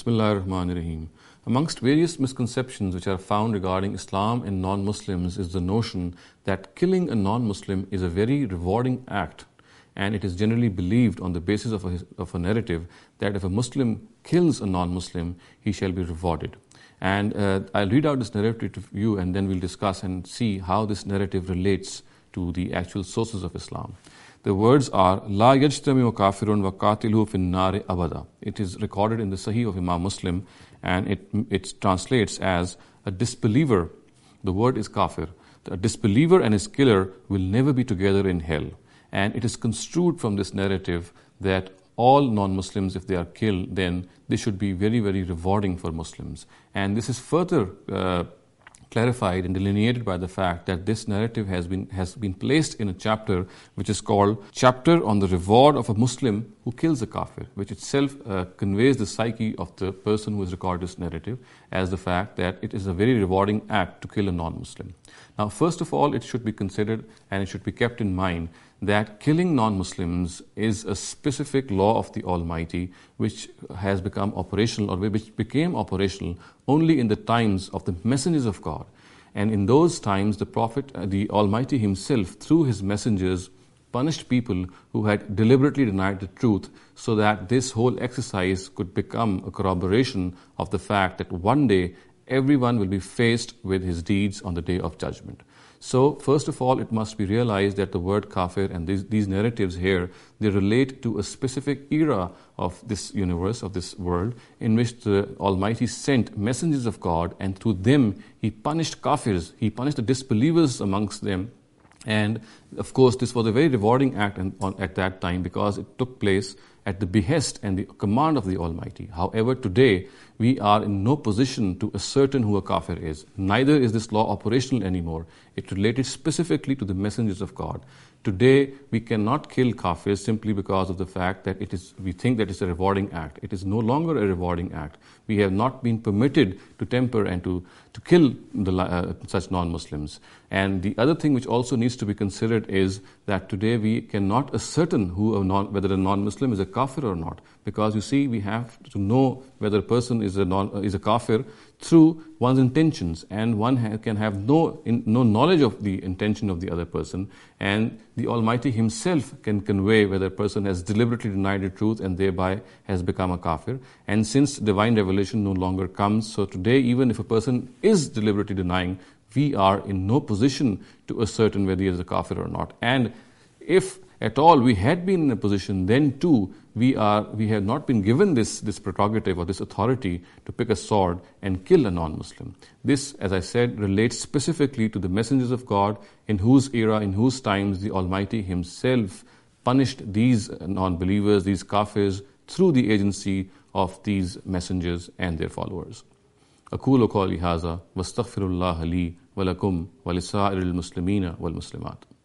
Bismillahirrahmanirrahim. Amongst various misconceptions which are found regarding Islam and non-Muslims is the notion that killing a non-Muslim is a very rewarding act, and it is generally believed on the basis of a narrative that if a Muslim kills a non-Muslim, he shall be rewarded. And I'll read out this narrative to you, and then we'll discuss and see how this narrative relates to the actual sources of Islam. The words are La yajtami'u kafirun wa qatiluhu fin nari abada. It is recorded in the Sahih of Imam Muslim, and it translates as a disbeliever. The word is kafir. A disbeliever and his killer will never be together in hell. And it is construed from this narrative that all non-Muslims, if they are killed, then they should be very, very rewarding for Muslims. And this is further clarified and delineated by the fact that this narrative has been placed in a chapter which is called Chapter on the Reward of a Muslim Who Kills a Kafir, which itself conveys the psyche of the person who has recorded this narrative as the fact that it is a very rewarding act to kill a non-Muslim. Now, first of all, it should be considered and it should be kept in mind that killing non-Muslims is a specific law of the Almighty which has become operational, or which became operational only in the times of the messengers of God. And in those times, the Prophet, the Almighty Himself, through His messengers, punished people who had deliberately denied the truth, so that this whole exercise could become a corroboration of the fact that one day everyone will be faced with his deeds on the day of judgment. So, first of all, it must be realized that the word kafir and these narratives here, they relate to a specific era of this universe, of this world, in which the Almighty sent messengers of God, and through them He punished kafirs, He punished the disbelievers amongst them. And of course, this was a very rewarding act at that time, because it took place at the behest and the command of the Almighty. However, today, we are in no position to ascertain who a kafir is. Neither is this law operational anymore. It related specifically to the messengers of God. Today, we cannot kill kafirs simply because of the fact that we think that it's a rewarding act. It is no longer a rewarding act. We have not been permitted to temper and to kill such non-Muslims. And the other thing which also needs to be considered is that today we cannot ascertain whether a non-Muslim is a kafir or not. Because you see, we have to know whether a person is a kafir through one's intentions, and one can have no knowledge of the intention of the other person, and the Almighty Himself can convey whether a person has deliberately denied the truth and thereby has become a kafir. And since divine revelation no longer comes, so today even if a person is deliberately denying, we are in no position to ascertain whether he is a kafir or not. And if at all we had been in a position, then too we have not been given this prerogative or this authority to pick a sword and kill a non-Muslim. This, as I said, relates specifically to the messengers of God, in whose era, in whose times the Almighty Himself punished these non-believers, these kafirs, through the agency of these messengers and their followers. أقول قولي هذا واستغفر الله لي ولكم ولسائر المسلمين والمسلمات.